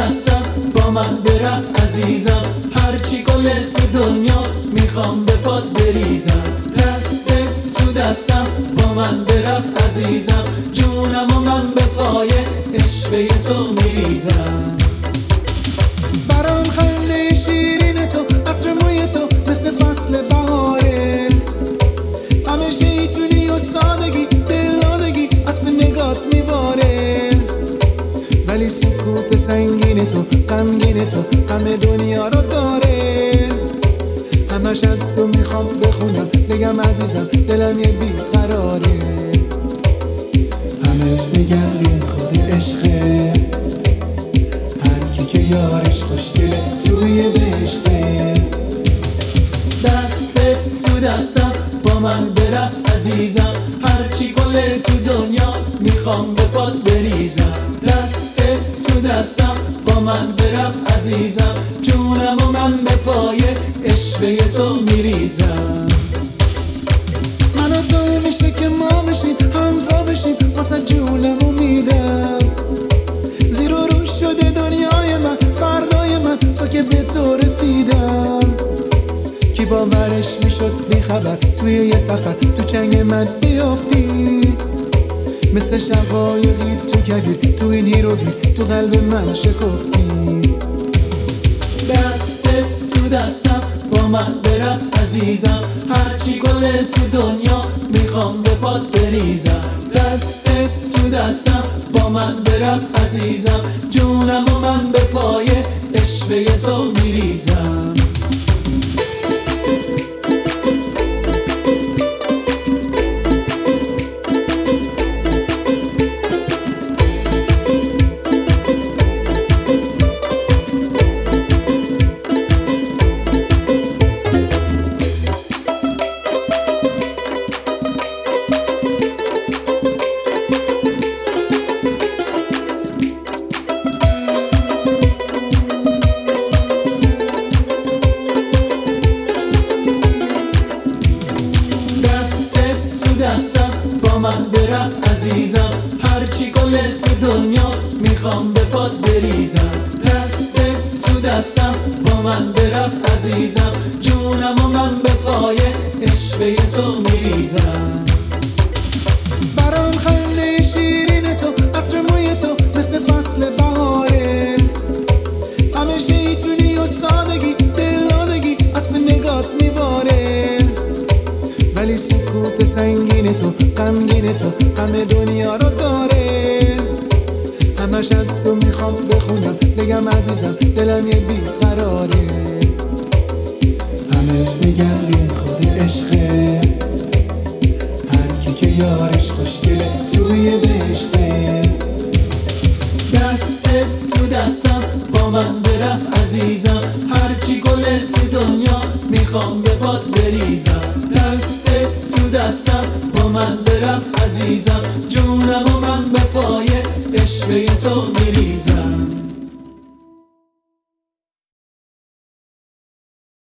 دستم با من برقص عزیزم، هرچی گل تو دنیا میخوام به پات بریزم. دست تو دستم با من برقص عزیزم، جونم و من به پای عشق تو میریزم. برام خنده شیرین تو، عطر موی تو مثل فصل بهاره، همه شیطونی و سادگی دلادگی اصل نگات میباره. ولی سکوت سنگین تو، غمگین تو همه دنیا رو داره. همش از تو میخوام بخونم بگم عزیزم دلم یه بیقراره. همه میگن این خود عشقه، هر کی که یارش خوشگله توی بهشته. دست تو دستم با من برقص عزیزم، هرچی گل تو دنیا میخوام به پات بریزم. دست تو دستم با من برقص عزیزم، جونم و من به پای عشق تو میریزم. من و تو میشه که ما بشیم همپا بشیم، واسه جونمو میدم. زیر و رو شده دنیای من، فردای من تا که به تو رسیدم. کی باورش میشد بی خبر توی یه سفر تو چنگ من بیافتی، مثل شقایقی تو کبیر تو این هیروگیر تو قلب من شکفتی. دست تو دستم با من برقص عزیزم، هرچی گل تو دنیا میخوام به پات بریزم. دست تو دستم با من برقص عزیزم، جونم و من به پای عشق تو میریزم. دستم با من برقص عزیزم، هرچی گل تو دنیا میخوام به پات بریزم. دست تو دستم با من برقص عزیزم، جونم و من به پای عشق تو میریزم. برام خنده شیرین تو، عطر موی تو مثل فصل بهاره، همه شیطونی و سادگی دلادگی اصل نگات میباره. ولی سکوت سنگین تو، غمگین تو همه دنیا رو داره. همش از تو میخوام بخونم بگم عزیزم دلم یه بیقراره. همه میگن این خود عشقه، هر کی که یارش خوشگله توی بهشته. دست تو دستم با من برقص عزیزم، هرچی گل تو دنیا میخوام به پات بریزم. دست تو دستم با من برقص عزیزم، جونم و من به پای عشق تو میریزم.